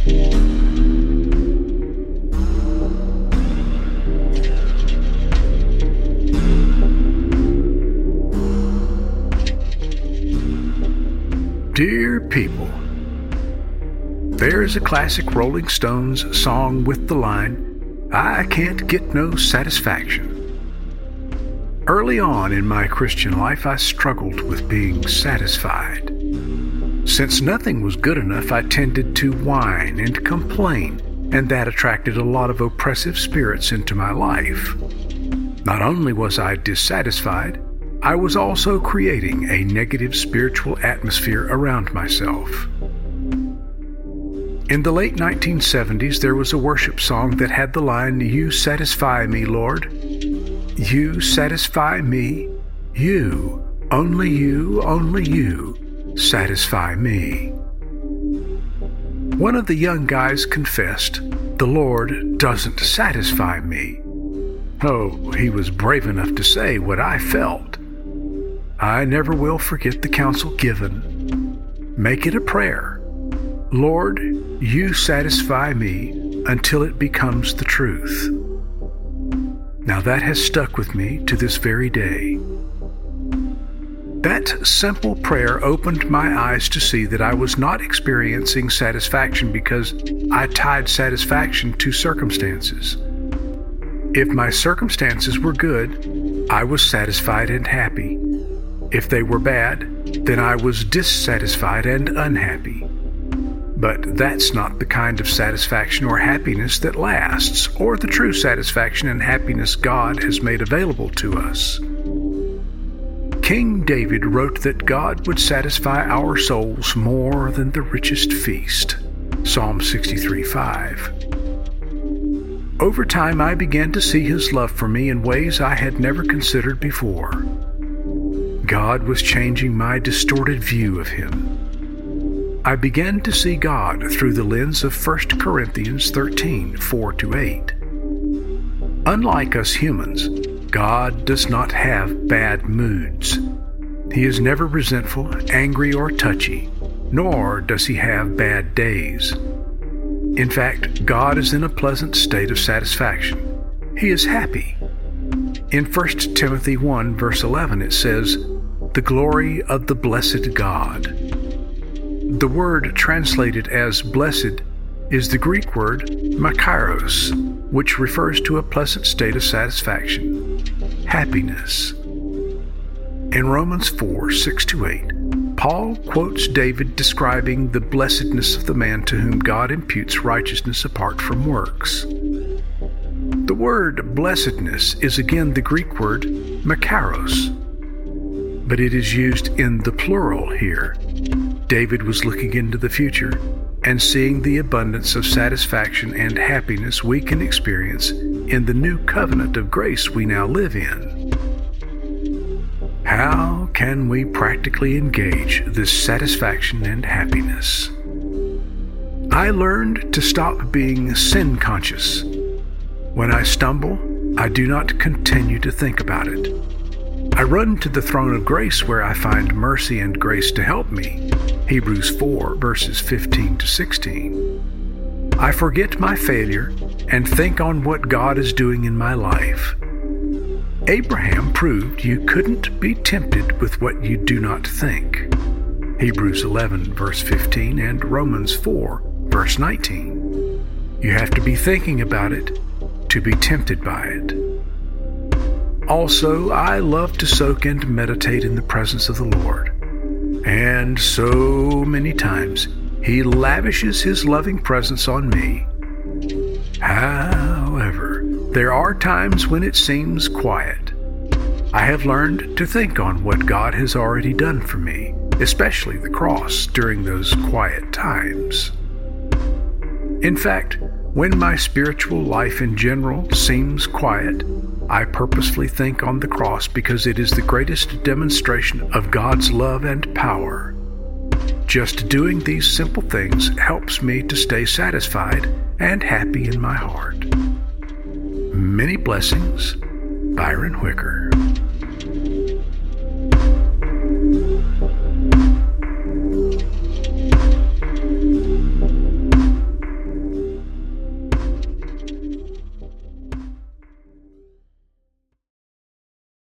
Dear people, there's a classic Rolling Stones song with the line, "I can't get no satisfaction." Early on in my Christian life, I struggled with being satisfied. Since nothing was good enough, I tended to whine and complain, and that attracted a lot of oppressive spirits into my life. Not only was I dissatisfied, I was also creating a negative spiritual atmosphere around myself. In the late 1970s, there was a worship song that had the line, "You satisfy me, Lord. You satisfy me. You, only you, satisfy me." One of the young guys confessed, "The Lord doesn't satisfy me." Oh, he was brave enough to say what I felt. I never will forget the counsel given. Make it a prayer. Lord, you satisfy me until it becomes the truth. Now that has stuck with me to this very day. That simple prayer opened my eyes to see that I was not experiencing satisfaction because I tied satisfaction to circumstances. If my circumstances were good, I was satisfied and happy. If they were bad, then I was dissatisfied and unhappy. But that's not the kind of satisfaction or happiness that lasts, or the true satisfaction and happiness God has made available to us. King David wrote that God would satisfy our souls more than the richest feast. Psalm 63:5. Over time, I began to see His love for me in ways I had never considered before. God was changing my distorted view of Him. I began to see God through the lens of 1 Corinthians 13:4-8. Unlike us humans, God does not have bad moods. He is never resentful, angry, or touchy, nor does He have bad days. In fact, God is in a pleasant state of satisfaction. He is happy. In 1 Timothy 1 verse 11 it says, "The glory of the blessed God." The word translated as blessed is the Greek word makairos, which refers to a pleasant state of satisfaction, happiness. In Romans 4:6-8, Paul quotes David describing the blessedness of the man to whom God imputes righteousness apart from works. The word blessedness is again the Greek word makairos, but it is used in the plural here. David was looking into the future and seeing the abundance of satisfaction and happiness we can experience in the new covenant of grace we now live in. How can we practically engage this satisfaction and happiness? I learned to stop being sin conscious. When I stumble, I do not continue to think about it. I run to the throne of grace where I find mercy and grace to help me. Hebrews 4 verses 15-16. I forget my failure and think on what God is doing in my life. Abraham proved you couldn't be tempted with what you do not think. Hebrews 11 verse 15 and Romans 4 verse 19. You have to be thinking about it to be tempted by it. Also, I love to soak and meditate in the presence of the Lord. And so many times, He lavishes His loving presence on me. However, there are times when it seems quiet. I have learned to think on what God has already done for me, especially the cross during those quiet times. In fact, when my spiritual life in general seems quiet, I purposefully think on the cross because it is the greatest demonstration of God's love and power. Just doing these simple things helps me to stay satisfied and happy in my heart. Many blessings, Byron Whicker.